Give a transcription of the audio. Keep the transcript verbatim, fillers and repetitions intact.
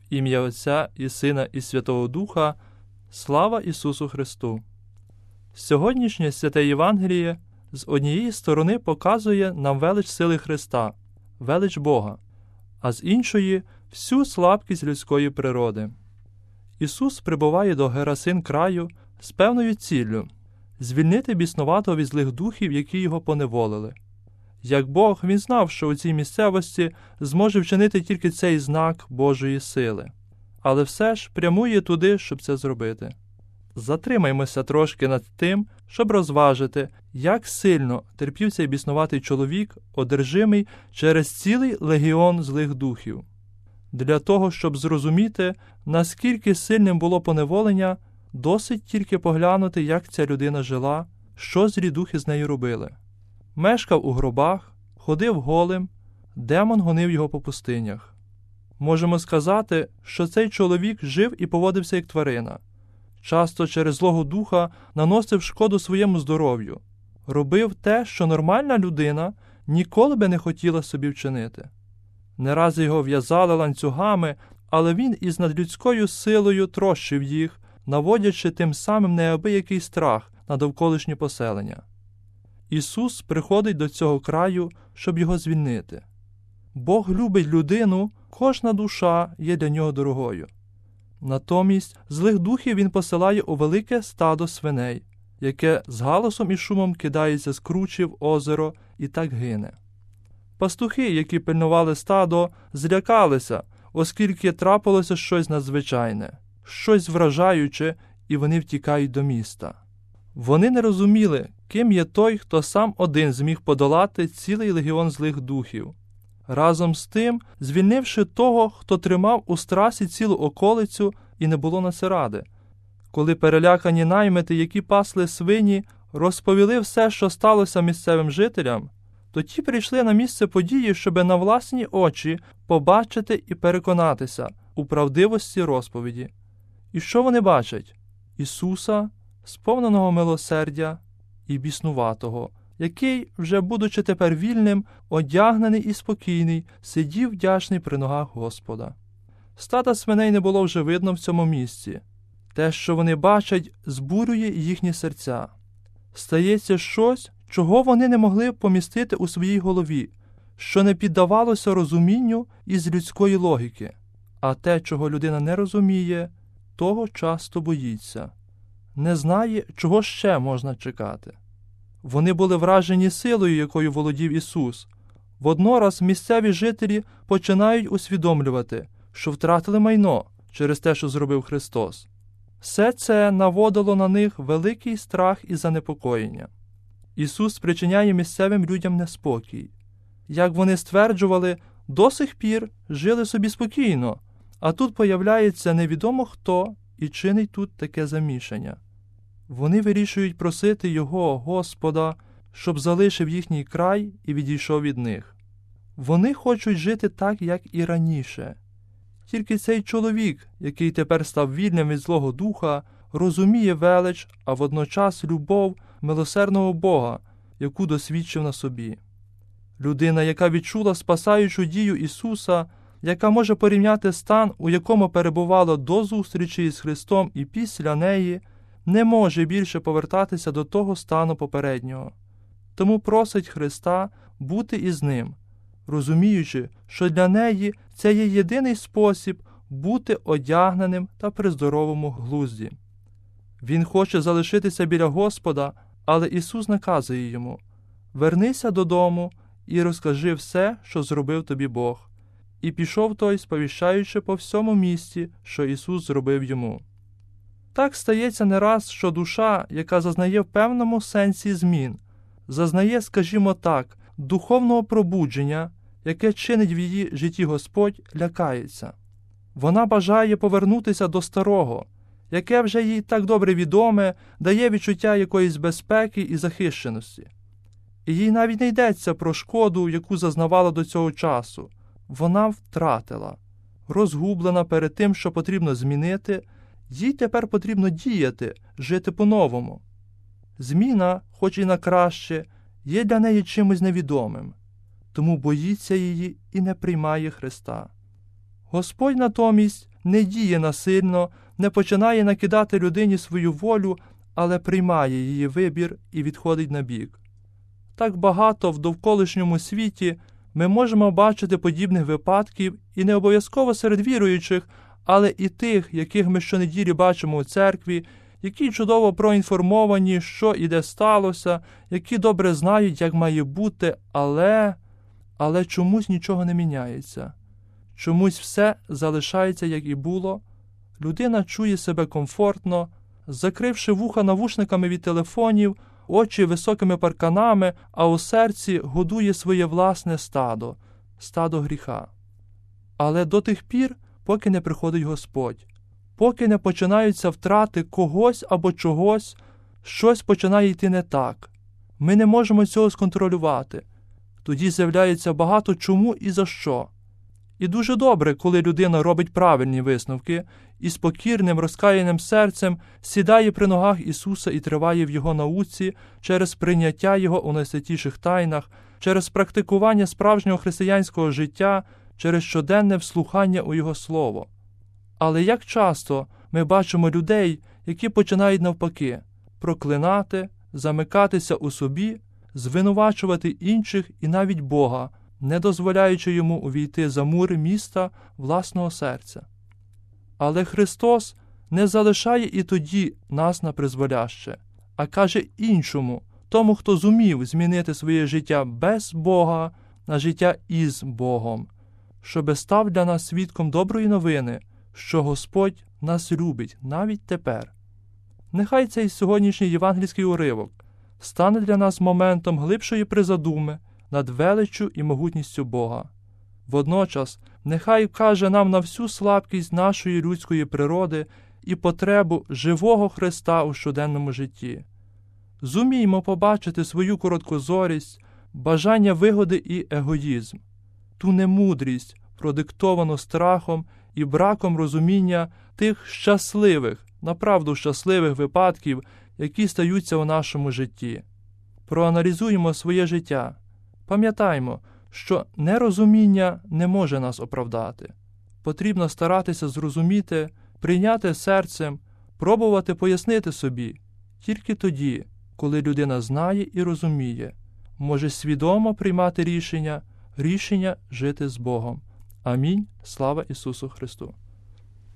ім'я Отця і Сина і Святого Духа. Слава Ісусу Христу! Сьогоднішнє святе Євангеліє з однієї сторони показує нам велич сили Христа, велич Бога, а з іншої – всю слабкість людської природи. Ісус прибуває до Герасин краю з певною ціллю – звільнити біснуватого від злих духів, які його поневолили. Як Бог, він знав, що у цій місцевості зможе вчинити тільки цей знак Божої сили. Але все ж прямує туди, щоб це зробити. Затримаймося трошки над тим, щоб розважити, як сильно терпів цей біснуватий чоловік, одержимий через цілий легіон злих духів. Для того, щоб зрозуміти, наскільки сильним було поневолення, досить тільки поглянути, як ця людина жила, що злі духи з нею робили. Мешкав у гробах, ходив голим, демон гонив його по пустинях. Можемо сказати, що цей чоловік жив і поводився як тварина. Часто через злого духа наносив шкоду своєму здоров'ю. Робив те, що нормальна людина ніколи би не хотіла собі вчинити. Не раз його в'язали ланцюгами, але він із надлюдською силою трощив їх, наводячи тим самим неабиякий страх на довколишні поселення. Ісус приходить до цього краю, щоб його звільнити. Бог любить людину, кожна душа є для нього дорогою. Натомість злих духів він посилає у велике стадо свиней, яке з галасом і шумом кидається з кручі в озеро і так гине. Пастухи, які пильнували стадо, злякалися, оскільки трапилося щось надзвичайне, щось вражаюче, і вони втікають до міста. Вони не розуміли, ким є той, хто сам один зміг подолати цілий легіон злих духів, разом з тим звільнивши того, хто тримав у страсі цілу околицю, і не було на це ради. Коли перелякані наймити, які пасли свині, розповіли все, що сталося місцевим жителям, то ті прийшли на місце події, щоби на власні очі побачити і переконатися у правдивості розповіді. І що вони бачать? Ісуса, сповненого милосердя і біснуватого, який, вже будучи тепер вільним, одягнений і спокійний, сидів вдячний при ногах Господа. Стада свиней не було вже видно в цьому місці. Те, що вони бачать, збурює їхні серця. Стається щось, чого вони не могли помістити у своїй голові, що не піддавалося розумінню із людської логіки. А те, чого людина не розуміє, того часто боїться. Не знає, чого ще можна чекати. Вони були вражені силою, якою володів Ісус. Воднораз місцеві жителі починають усвідомлювати, що втратили майно через те, що зробив Христос. Все це наводило на них великий страх і занепокоєння. Ісус спричиняє місцевим людям неспокій. Як вони стверджували, до сих пір жили собі спокійно, а тут появляється невідомо хто і чинить тут таке замішання. Вони вирішують просити Його, Господа, щоб залишив їхній край і відійшов від них. Вони хочуть жити так, як і раніше. Тільки цей чоловік, який тепер став вільним від злого духа, розуміє велич, а водночас любов милосердного Бога, яку досвідчив на собі. Людина, яка відчула спасаючу дію Ісуса, яка може порівняти стан, у якому перебувала до зустрічі із Христом і після неї, не може більше повертатися до того стану попереднього. Тому просить Христа бути із ним, розуміючи, що для неї це є єдиний спосіб бути одягненим та при здоровому глузді. Він хоче залишитися біля Господа, але Ісус наказує йому: «Вернися додому і розкажи все, що зробив тобі Бог». І пішов той, сповіщаючи по всьому місті, що Ісус зробив йому. Так стається не раз, що душа, яка зазнає в певному сенсі змін, зазнає, скажімо так, духовного пробудження, яке чинить в її житті Господь, лякається. Вона бажає повернутися до старого, яке вже їй так добре відоме, дає відчуття якоїсь безпеки і захищеності. І їй навіть не йдеться про шкоду, яку зазнавала до цього часу. Вона втратила. Розгублена перед тим, що потрібно змінити, їй тепер потрібно діяти, жити по-новому. Зміна, хоч і на краще, є для неї чимось невідомим, тому боїться її і не приймає Христа. Господь натомість не діє насильно, не починає накидати людині свою волю, але приймає її вибір і відходить на бік. Так багато в довколишньому світі ми можемо бачити подібних випадків і не обов'язково серед віруючих, але і тих, яких ми щонеділі бачимо у церкві, які чудово проінформовані, що і де сталося, які добре знають, як має бути, але... але чомусь нічого не міняється. Чомусь все залишається, як і було. Людина чує себе комфортно, закривши вуха навушниками від телефонів, очі високими парканами, а у серці годує своє власне стадо, стадо гріха. Але до тих пір, поки не приходить Господь, поки не починаються втрати когось або чогось, щось починає йти не так. Ми не можемо цього сконтролювати. Тоді з'являється багато чому і за що. І дуже добре, коли людина робить правильні висновки і з покірним, розкаяним серцем сідає при ногах Ісуса і триває в Його науці через прийняття Його у найсвятіших тайнах, через практикування справжнього християнського життя, через щоденне вслухання у Його Слово. Але як часто ми бачимо людей, які починають навпаки проклинати, замикатися у собі, звинувачувати інших і навіть Бога, не дозволяючи йому увійти за мури міста власного серця. Але Христос не залишає і тоді нас на призволяще, а каже іншому, тому, хто зумів змінити своє життя без Бога на життя із Богом, щоби став для нас свідком доброї новини, що Господь нас любить навіть тепер. Нехай цей сьогоднішній євангельський уривок стане для нас моментом глибшої призадуми над величчю і могутністю Бога. Водночас, нехай вкаже нам на всю слабкість нашої людської природи і потребу живого Христа у щоденному житті. Зуміймо побачити свою короткозорість, бажання вигоди і егоїзм, ту немудрість, продиктовану страхом і браком розуміння тих щасливих, направду щасливих випадків, які стаються у нашому житті. Проаналізуємо своє життя. Пам'ятаймо, що нерозуміння не може нас оправдати. Потрібно старатися зрозуміти, прийняти серцем, пробувати пояснити собі. Тільки тоді, коли людина знає і розуміє, може свідомо приймати рішення, рішення жити з Богом. Амінь. Слава Ісусу Христу!